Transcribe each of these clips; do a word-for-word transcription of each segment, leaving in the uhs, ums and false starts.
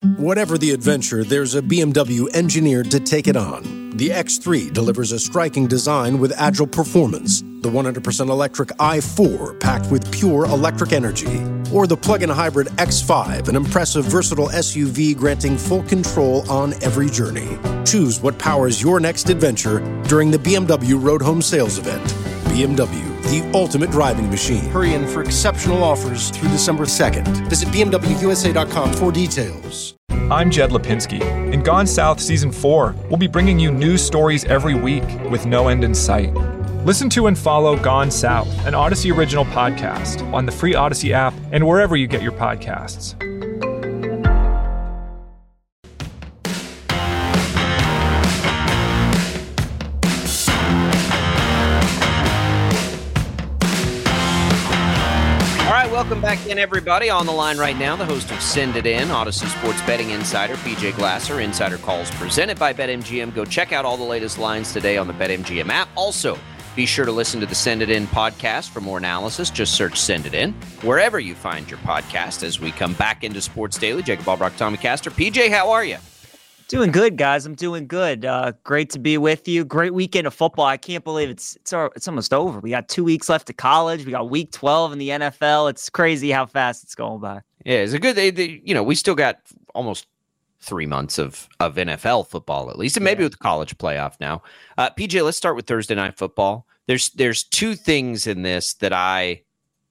Whatever the adventure, there's a B M W engineered to take it on. The X three delivers a striking design with agile performance. The one hundred percent electric i four packed with pure electric energy. Or the plug-in hybrid X five, an impressive versatile S U V granting full control on every journey. Choose what powers your next adventure during the B M W Road Home Sales Event. B M W, the ultimate driving machine. Hurry in for exceptional offers through December second. Visit B M W U S A dot com for details. I'm Jed Lipinski. In Gone South Season four, we'll be bringing you news stories every week with no end in sight. Listen to and follow Gone South, an Odyssey original podcast, on the free Odyssey app and wherever you get your podcasts. Welcome back in, everybody. On the line right now, the host of Send It In, Odyssey Sports Betting Insider, P J Glasser. Insider Calls presented by BetMGM. Go check out all the latest lines today on the BetMGM app. Also, be sure to listen to the Send It In podcast for more analysis. Just search Send It In wherever you find your podcast as we come back into Sports Daily. Jacob Albrock, Tommy Castor. P J, how are you? Doing good, guys. I'm doing good. Uh, great to be with you. Great weekend of football. I can't believe it's it's it's almost over. We got two weeks left of college. We got week twelve in the N F L. It's crazy how fast it's going by. Yeah, it's a good. They, they, you know, we still got almost three months of of N F L football at least, and maybe yeah. with the college playoff now. Uh, P J, let's start with Thursday Night Football. There's there's two things in this that I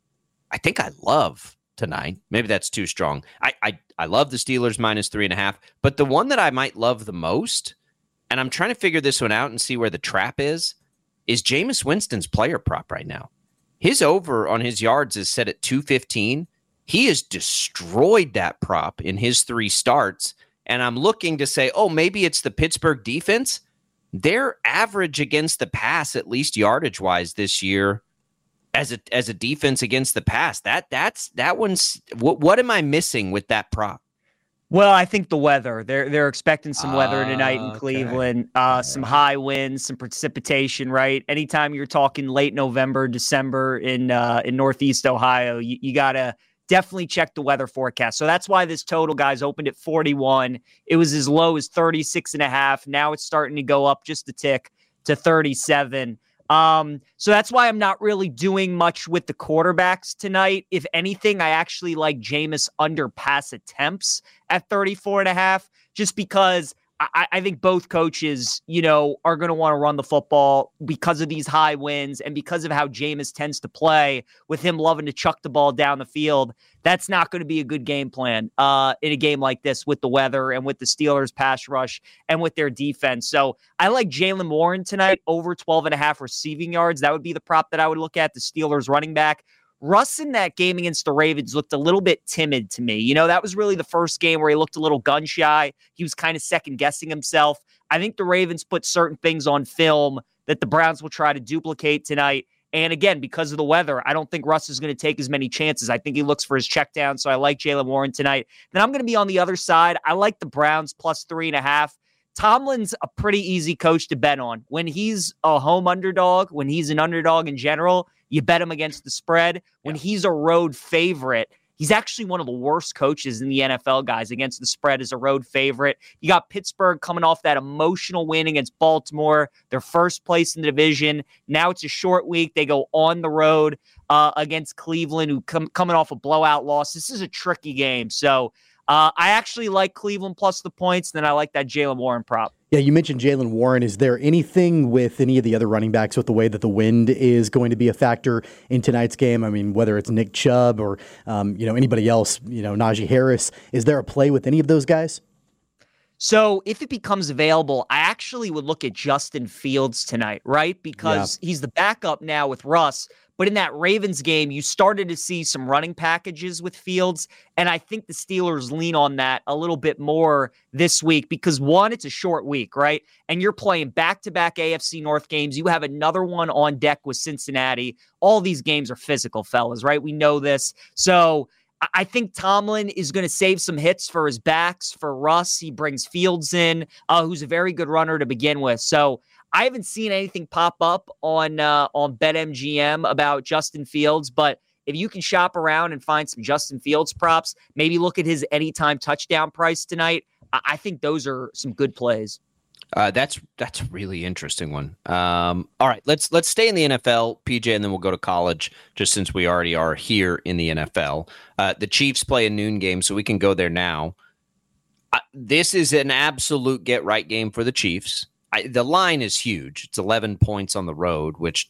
I think I love tonight. Maybe that's too strong. I, I I love the Steelers minus three and a half, but the one that I might love the most, and I'm trying to figure this one out and see where the trap is, is Jameis Winston's player prop right now. His over on his yards is set at two fifteen. He has destroyed that prop in his three starts, and I'm looking to say, oh, maybe it's the Pittsburgh defense. Their average against the pass, at least yardage-wise this year, as a as a defense against the pass, that that's that one's what what am I missing with that prop? Well, I think the weather. They're they're expecting some weather tonight in okay. Cleveland. Uh, some high winds, some precipitation. Right. Anytime you're talking late November, December in uh, in Northeast Ohio, you, you gotta definitely check the weather forecast. So that's why this total, guys, opened at forty-one. It was as low as thirty-six and a half. Now it's starting to go up just a tick to thirty-seven. Um, so that's why I'm not really doing much with the quarterbacks tonight. If anything, I actually like Jameis under pass attempts at thirty-four and a half, just because I, I think both coaches, you know, are going to want to run the football because of these high wins and because of how Jameis tends to play with him loving to chuck the ball down the field. That's not going to be a good game plan uh, in a game like this with the weather and with the Steelers pass rush and with their defense. So I like Jaylen Warren tonight over twelve and a half receiving yards. That would be the prop that I would look at. The Steelers running back. Russ in that game against the Ravens looked a little bit timid to me. You know, that was really the first game where he looked a little gun shy. He was kind of second guessing himself. I think the Ravens put certain things on film that the Browns will try to duplicate tonight. And again, because of the weather, I don't think Russ is going to take as many chances. I think he looks for his check down. So I like Jaylen Warren tonight. Then I'm going to be on the other side. I like the Browns plus three and a half. Tomlin's a pretty easy coach to bet on. When he's a home underdog, when he's an underdog in general, you bet him against the spread. When yeah. he's a road favorite, he's actually one of the worst coaches in the N F L, guys, against the spread as a road favorite. You got Pittsburgh coming off that emotional win against Baltimore, their first place in the division. Now it's a short week. They go on the road uh, against Cleveland, who come coming off a blowout loss. This is a tricky game. So uh, I actually like Cleveland plus the points, and then I like that Jaylen Warren prop. Yeah, you mentioned Jaylen Warren. Is there anything with any of the other running backs with the way that the wind is going to be a factor in tonight's game? I mean, whether it's Nick Chubb or, um, you know, anybody else, you know, Najee Harris, is there a play with any of those guys? So if it becomes available, I actually would look at Justin Fields tonight, right? Because yeah. he's the backup now with Russ. But in that Ravens game, you started to see some running packages with Fields, and I think the Steelers lean on that a little bit more this week because, one, it's a short week, right? And you're playing back-to-back A F C North games. You have another one on deck with Cincinnati. All these games are physical, fellas, right? We know this. So I think Tomlin is going to save some hits for his backs. For Russ, he brings Fields in, uh, who's a very good runner to begin with. So I haven't seen anything pop up on uh, on BetMGM about Justin Fields, but if you can shop around and find some Justin Fields props, maybe look at his anytime touchdown price tonight. I, I think those are some good plays. Uh, that's that's a really interesting one. Um, all right, let's let's stay in the N F L, P J, and then we'll go to college, just since we already are here in the N F L. Uh, the Chiefs play a noon game, so we can go there now. Uh, this is an absolute get-right game for the Chiefs. I, the line is huge. It's eleven points on the road, which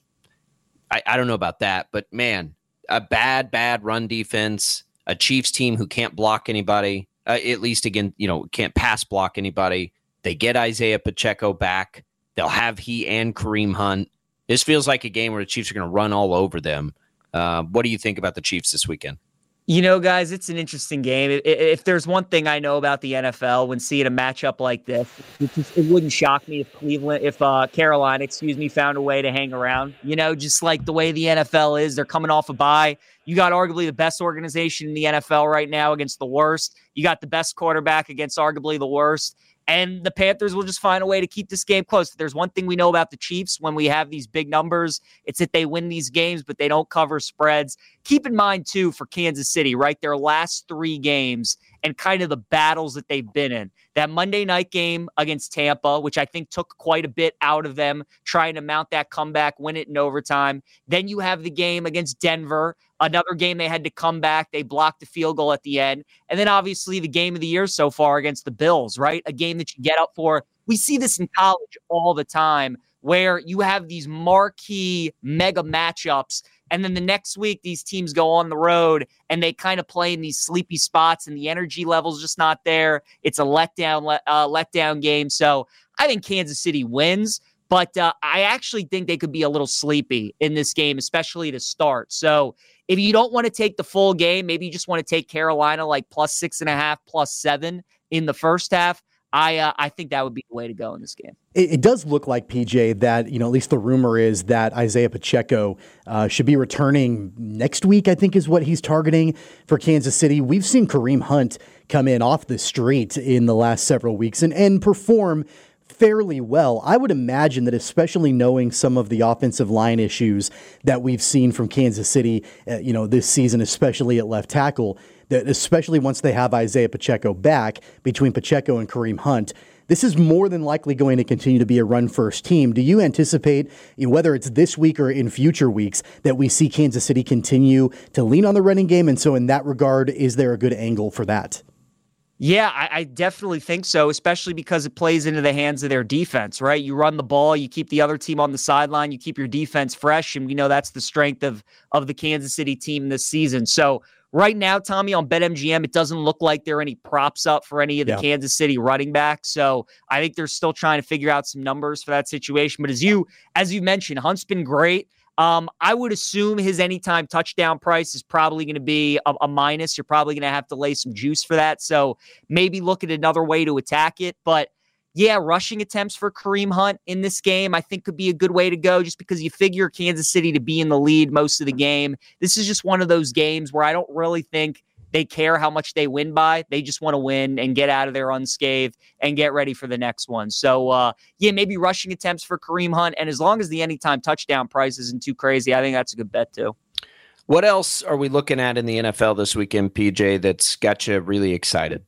I, I don't know about that, but man, a bad, bad run defense, a Chiefs team who can't block anybody, uh, at least again, you know, can't pass block anybody. They get Isaiah Pacheco back. They'll have he and Kareem Hunt. This feels like a game where the Chiefs are going to run all over them. Uh, what do you think about the Chiefs this weekend? You know, guys, it's an interesting game. If, if there's one thing I know about the N F L, when seeing a matchup like this, it, just, it wouldn't shock me if Cleveland, if uh, Carolina, excuse me, found a way to hang around. You know, just like the way the N F L is, they're coming off a bye. You got arguably the best organization in the N F L right now against the worst. You got the best quarterback against arguably the worst. And the Panthers will just find a way to keep this game close. If there's one thing we know about the Chiefs when we have these big numbers, it's that they win these games, but they don't cover spreads. Keep in mind, too, for Kansas City, right, their last three games and kind of the battles that they've been in. That Monday night game against Tampa, which I think took quite a bit out of them, trying to mount that comeback, win it in overtime. Then you have the game against Denver, another game they had to come back. They blocked a field goal at the end. And then obviously the game of the year so far against the Bills, right? A game that you get up for. We see this in college all the time where you have these marquee mega matchups. And then the next week, these teams go on the road and they kind of play in these sleepy spots and the energy level's just not there. It's a letdown, uh, letdown game. So I think Kansas City wins, but uh, I actually think they could be a little sleepy in this game, especially to start. So if you don't want to take the full game, maybe you just want to take Carolina like plus six and a half, plus seven in the first half. I uh, I think that would be the way to go in this game. It, it does look like, P J, that, you know, at least the rumor is that Isaiah Pacheco uh, should be returning next week, I think is what he's targeting for Kansas City. We've seen Kareem Hunt come in off the street in the last several weeks and, and perform fairly well. I would imagine that, especially knowing some of the offensive line issues that we've seen from Kansas City, uh, you know, this season, especially at left tackle, that especially once they have Isaiah Pacheco back, between Pacheco and Kareem Hunt, this is more than likely going to continue to be a run-first team. Do you anticipate, you know, whether it's this week or in future weeks, that we see Kansas City continue to lean on the running game? And so in that regard, is there a good angle for that? Yeah, I, I definitely think so, especially because it plays into the hands of their defense, right? You run the ball, you keep the other team on the sideline, you keep your defense fresh, and we know that's the strength of, of the Kansas City team this season. So right now, Tommy, on BetMGM, it doesn't look like there are any props up for any of the yeah. Kansas City running backs. So I think they're still trying to figure out some numbers for that situation. But as you as you mentioned, Hunt's been great. Um, I would assume his anytime touchdown price is probably going to be a, a minus. You're probably going to have to lay some juice for that. So maybe look at another way to attack it. But yeah, rushing attempts for Kareem Hunt in this game, I think could be a good way to go, just because you figure Kansas City to be in the lead most of the game. This is just one of those games where I don't really think they care how much they win by. They just want to win and get out of there unscathed and get ready for the next one. So, uh, yeah, maybe rushing attempts for Kareem Hunt. And as long as the anytime touchdown price isn't too crazy, I think that's a good bet too. What else are we looking at in the N F L this weekend, P J, that's got you really excited?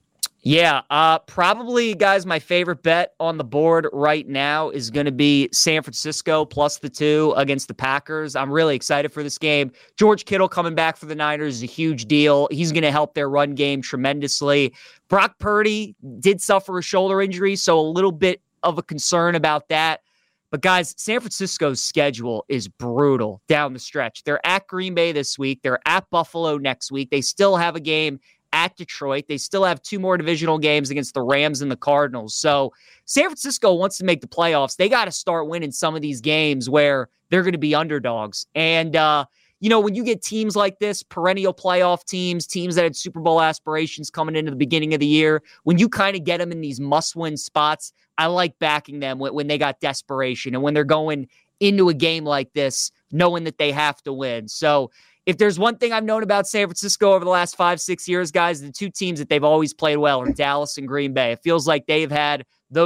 Yeah, uh, probably, guys, my favorite bet on the board right now is going to be San Francisco plus the two against the Packers. I'm really excited for this game. George Kittle coming back for the Niners is a huge deal. He's going to help their run game tremendously. Brock Purdy did suffer a shoulder injury, so a little bit of a concern about that. But, guys, San Francisco's schedule is brutal down the stretch. They're at Green Bay this week. They're at Buffalo next week. They still have a game at Detroit. They still have two more divisional games against the Rams and the Cardinals. So San Francisco wants to make the playoffs. They got to start winning some of these games where they're going to be underdogs. And, uh, you know, when you get teams like this, perennial playoff teams, teams that had Super Bowl aspirations coming into the beginning of the year, when you kind of get them in these must-win spots, I like backing them when, when they got desperation and when they're going into a game like this, knowing that they have to win. So if there's one thing I've known about San Francisco over the last five, six years, guys, the two teams that they've always played well are Dallas and Green Bay. It feels like they've had those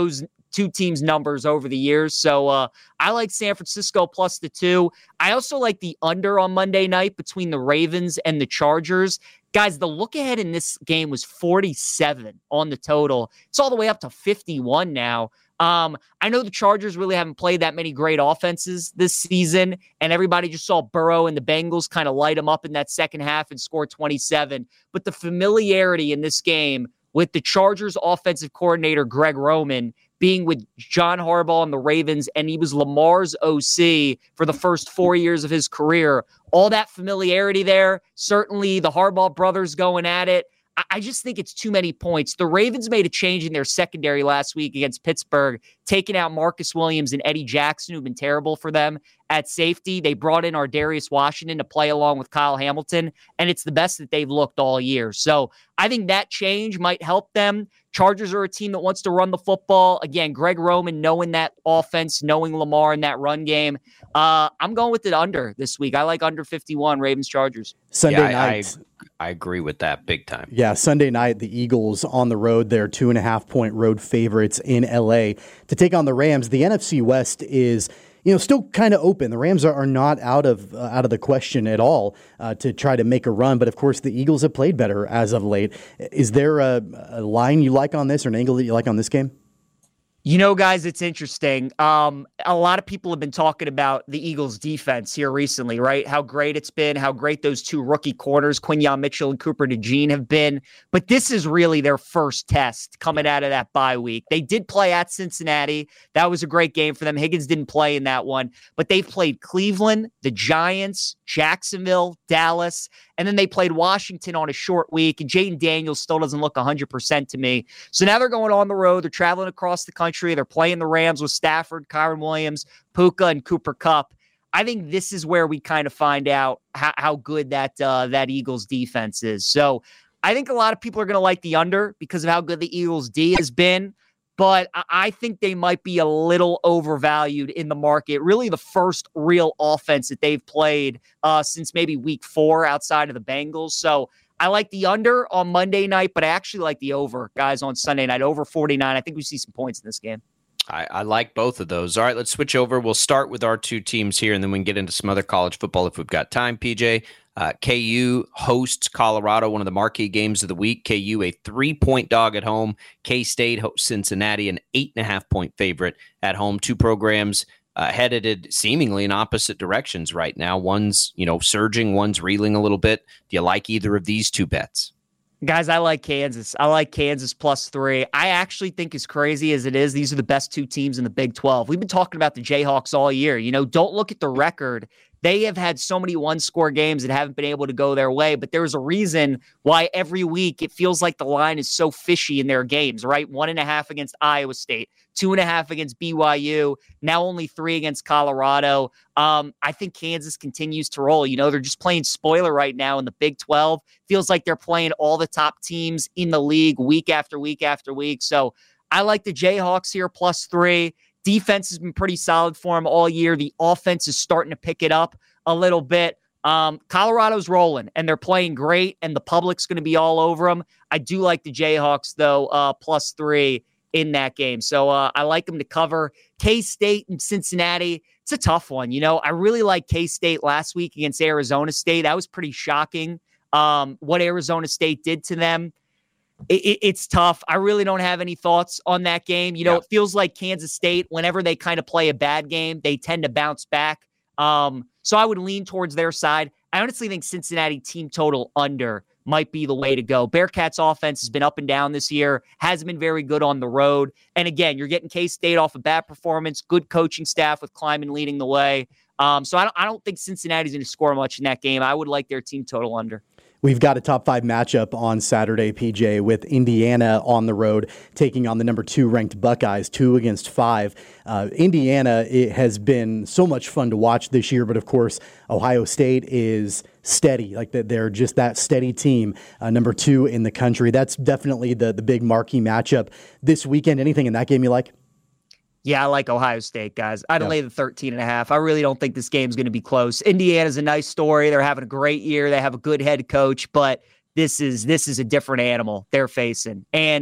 two teams' numbers over the years. So uh, I like San Francisco plus the two. I also like the under on Monday night between the Ravens and the Chargers. Guys, the look ahead in this game was forty-seven on the total. It's all the way up to fifty-one now. Um, I know the Chargers really haven't played that many great offenses this season, and everybody just saw Burrow and the Bengals kind of light them up in that second half and score twenty-seven. But the familiarity in this game with the Chargers offensive coordinator, Greg Roman, being with John Harbaugh and the Ravens, and he was Lamar's O C for the first four years of his career, all that familiarity there, certainly the Harbaugh brothers going at it. I just think it's too many points. The Ravens made a change in their secondary last week against Pittsburgh, taking out Marcus Williams and Eddie Jackson, who've been terrible for them at safety. They brought in Ardarius Washington to play along with Kyle Hamilton, and it's the best that they've looked all year. So I think that change might help them. Chargers are a team that wants to run the football. Again, Greg Roman knowing that offense, knowing Lamar in that run game. Uh, I'm going with it under this week. I like under fifty-one, Ravens-Chargers. Sunday yeah, night. I, I agree with that big time. Yeah, Sunday night, the Eagles on the road. They're two and a half point road favorites in L A to take on the Rams. The N F C West is, you know, still kind of open. The Rams are, are not out of uh, out of the question at all uh, to try to make a run. But of course, the Eagles have played better as of late. Is there a, a line you like on this, or an angle that you like on this game? You know, guys, it's interesting. Um, a lot of people have been talking about the Eagles' defense here recently, right? How great it's been, how great those two rookie corners, Quinyon Mitchell and Cooper DeJean, have been. But this is really their first test coming out of that bye week. They did play at Cincinnati. That was a great game for them. Higgins didn't play in that one. But they've played Cleveland, the Giants, Jacksonville, Dallas, and then they played Washington on a short week. And Jaden Daniels still doesn't look one hundred percent to me. So now they're going on the road. They're traveling across the country. They're playing the Rams with Stafford, Kyren Williams, Puka, and Cooper Kupp. I think this is where we kind of find out how, how good that uh, that Eagles defense is. So I think a lot of people are going to like the under because of how good the Eagles D has been. But I think they might be a little overvalued in the market. Really the first real offense that they've played uh, since maybe week four outside of the Bengals. So I like the under on Monday night, but I actually like the over, guys, on Sunday night, over forty-nine. I think we see some points in this game. I, I like both of those. All right, let's switch over. We'll start with our two teams here, and then we can get into some other college football if we've got time, P J. Uh, K U hosts Colorado, one of the marquee games of the week. K U a three-point dog at home. K-State hosts Cincinnati, an eight-and-a-half-point favorite at home. Two programs uh, headed seemingly in opposite directions right now. One's, you know, surging, one's reeling a little bit. Do you like either of these two bets? Guys, I like Kansas. I like Kansas plus three. I actually think, as crazy as it is, these are the best two teams in the Big twelve. We've been talking about the Jayhawks all year. You know, don't look at the record. They have had so many one-score games that haven't been able to go their way, but there's a reason why every week it feels like the line is so fishy in their games, right? One and a half against Iowa State, two and a half against B Y U, now only three against Colorado. Um, I think Kansas continues to roll. You know, they're just playing spoiler right now in the Big twelve. Feels like they're playing all the top teams in the league week after week after week. So I like the Jayhawks here plus three. Defense has been pretty solid for them all year. The offense is starting to pick it up a little bit. Um, Colorado's rolling, and they're playing great, and the public's going to be all over them. I do like the Jayhawks, though, uh, plus three in that game. So uh, I like them to cover. K-State and Cincinnati, it's a tough one. You know, I really like K-State last week against Arizona State. That was pretty shocking, um, what Arizona State did to them. It, it, it's tough. I really don't have any thoughts on that game. You know, yeah. It feels like Kansas State, whenever they kind of play a bad game, they tend to bounce back. Um, so I would lean towards their side. I honestly think Cincinnati team total under might be the way to go. Bearcats offense has been up and down this year, hasn't been very good on the road. And again, you're getting K-State off a bad performance, good coaching staff with Kleiman leading the way. Um, so I don't, I don't think Cincinnati's going to score much in that game. I would like their team total under. We've got a top five matchup on Saturday, P J, with Indiana on the road taking on the number two ranked Buckeyes, two against five. Uh, Indiana, it has been so much fun to watch this year, but of course, Ohio State is steady. Like they're just that steady team, uh, number two in the country. That's definitely the, the big marquee matchup this weekend. Anything in that game you like? Yeah, I like Ohio State, guys. I'd yeah. lay the thirteen and a half. I really don't think this game's going to be close. Indiana's a nice story. They're having a great year. They have a good head coach, but this is this is a different animal they're facing. And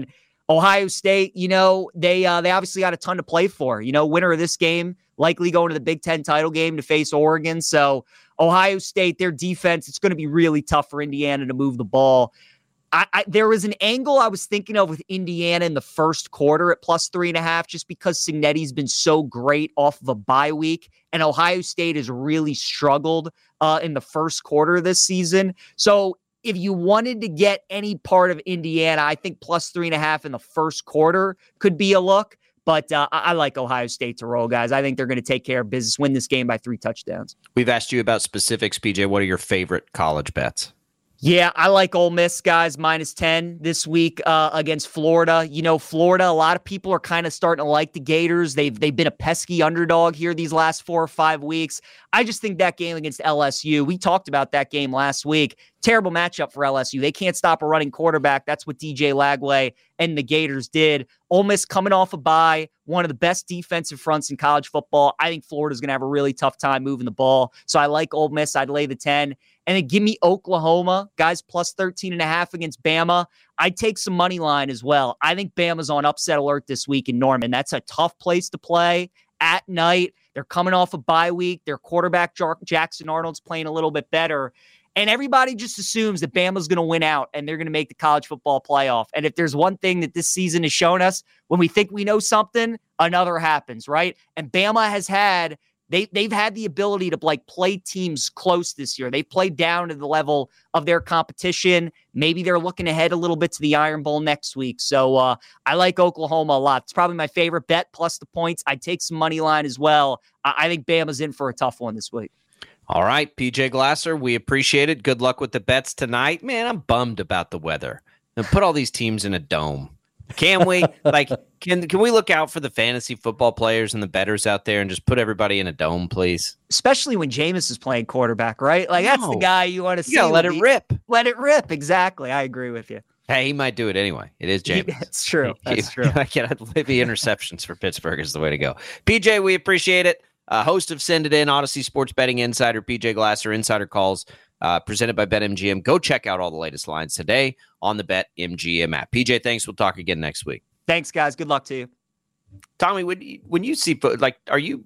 Ohio State, you know, they uh, they obviously got a ton to play for. You know, winner of this game, likely going to the Big Ten title game to face Oregon. So Ohio State, their defense, it's going to be really tough for Indiana to move the ball. I, I, there was an angle I was thinking of with Indiana in the first quarter at plus three and a half, just because Cignetti's been so great off of a bye week, and Ohio State has really struggled uh, in the first quarter of this season. So if you wanted to get any part of Indiana, I think plus three and a half in the first quarter could be a look. But uh, I, I like Ohio State to roll, guys. I think they're going to take care of business, win this game by three touchdowns. We've asked you about specifics, P J. What are your favorite college bets? Yeah, I like Ole Miss, guys, minus ten this week uh, against Florida. You know, Florida, a lot of people are kind of starting to like the Gators. They've, they've been a pesky underdog here these last four or five weeks. I just think that game against L S U, we talked about that game last week. Terrible matchup for L S U. They can't stop a running quarterback. That's what D J Lagway and the Gators did. Ole Miss coming off a bye, one of the best defensive fronts in college football. I think Florida's going to have a really tough time moving the ball. So I like Ole Miss. I'd lay the ten. And then give me Oklahoma, guys, plus thirteen and a half against Bama. I'd take some money line as well. I think Bama's on upset alert this week in Norman. That's a tough place to play at night. They're coming off a bye week. Their quarterback, Jackson Arnold's playing a little bit better. And everybody just assumes that Bama's going to win out and they're going to make the college football playoff. And if there's one thing that this season has shown us, when we think we know something, another happens, right? And Bama has had They, they've had the ability to like play teams close this year. They played down to the level of their competition. Maybe they're looking ahead a little bit to the Iron Bowl next week. So uh, I like Oklahoma a lot. It's probably my favorite bet, plus the points. I'd take some money line as well. I, I think Bama's in for a tough one this week. All right, P J Glasser, we appreciate it. Good luck with the bets tonight. Man, I'm bummed about the weather. And put all these teams in a dome. Can we? like, can can we look out for the fantasy football players and the bettors out there and just put everybody in a dome, please? Especially when Jameis is playing quarterback, right? Like, that's no. the guy you want to see. You gotta let it he, rip. Let it rip. Exactly. I agree with you. Hey, he might do it anyway. It is Jameis. That's true. That's true. Maybe interceptions for Pittsburgh is the way to go. P J, we appreciate it. Uh, host of Send It In, Odyssey Sports Betting Insider, P J Glasser, Insider Calls, uh, presented by BetMGM. Go check out all the latest lines today on the BetMGM app. P J, thanks. We'll talk again next week. Thanks, guys. Good luck to you. Tommy, when you, when you see, like, are you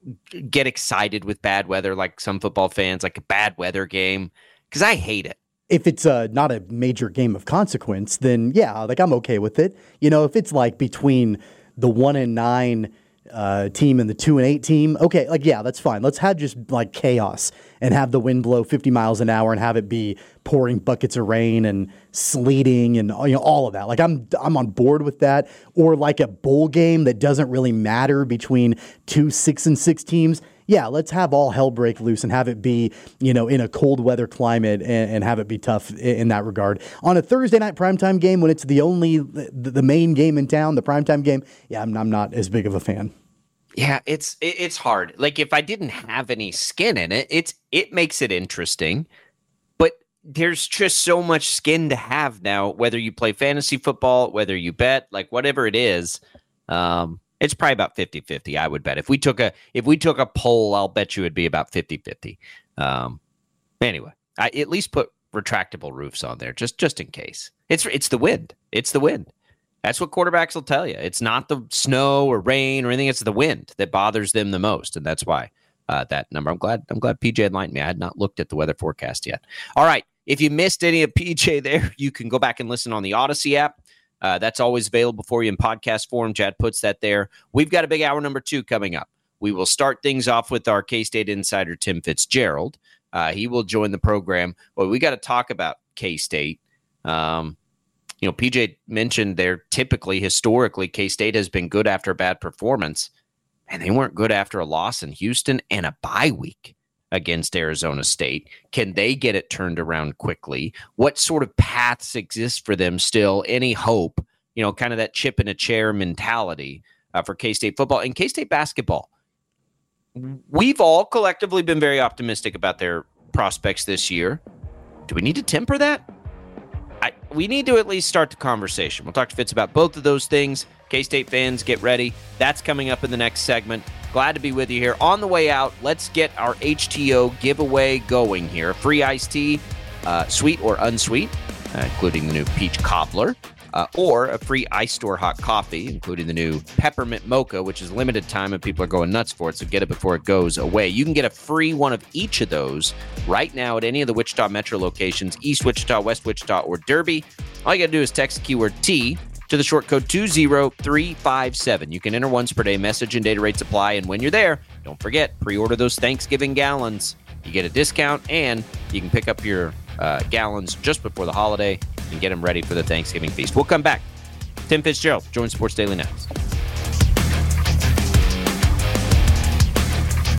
get excited with bad weather like some football fans, like a bad weather game? Because I hate it. If it's uh, not a major game of consequence, then yeah, like I'm okay with it. You know, if it's like between the one and nine uh, team and the two and eight team, okay, like yeah, that's fine. Let's have just like chaos and have the wind blow fifty miles an hour and have it be pouring buckets of rain and sleeting and you know all of that. Like I'm I'm on board with that. Or like a bowl game that doesn't really matter between two six and six teams. Yeah, let's have all hell break loose and have it be, you know, in a cold weather climate and, and have it be tough in, in that regard. On a Thursday night primetime game, when it's the only, the, the main game in town, the primetime game, yeah, I'm, I'm not as big of a fan. Yeah, it's it, it's hard. Like if I didn't have any skin in it, it's it makes it interesting. But there's just so much skin to have now, whether you play fantasy football, whether you bet, like whatever it is. Um, It's probably about fifty-fifty, I would bet. If we took a if we took a poll, I'll bet you it'd be about fifty-fifty. Um, anyway, I at least put retractable roofs on there just just in case. It's it's the wind. It's the wind. That's what quarterbacks will tell you. It's not the snow or rain or anything. It's the wind that bothers them the most, and that's why uh, that number. I'm glad I'm glad P J enlightened me. I had not looked at the weather forecast yet. All right, if you missed any of P J there, you can go back and listen on the Odyssey app. Uh, that's always available for you in podcast form. Jad puts that there. We've got a big hour number two coming up. We will start things off with our K-State insider, Tim Fitzgerald. Uh, he will join the program. Well, we got to talk about K-State. Um, you know, P J mentioned they're typically, historically, K-State has been good after a bad performance, and they weren't good after a loss in Houston and a bye week against Arizona State. Can they get it turned around quickly? What sort of paths exist for them still? Any hope? You know, kind of that chip in a chair mentality uh, for K-State football and K-State basketball. We've all collectively been very optimistic about their prospects this year. Do we need to temper that? I, we need to at least start the conversation. We'll talk to Fitz about both of those things. K-State fans, get ready. That's coming up in the next segment. Glad to be with you here. On the way out, let's get our H T O giveaway going here. Free iced tea, uh, sweet or unsweet, uh, including the new peach cobbler. uh, or a free ice store hot coffee, including the new peppermint mocha, which is limited time and people are going nuts for it. So get it before it goes away. You can get a free one of each of those right now at any of the Wichita Metro locations, East Wichita, West Wichita, or Derby. All you got to do is text the keyword T to the short code two zero three five seven. You can enter once per day, message and data rates apply. And when you're there, don't forget, pre-order those Thanksgiving gallons. You get a discount and you can pick up your uh, gallons just before the holiday and get them ready for the Thanksgiving feast. We'll come back. Tim Fitzgerald, Join Sports Daily next.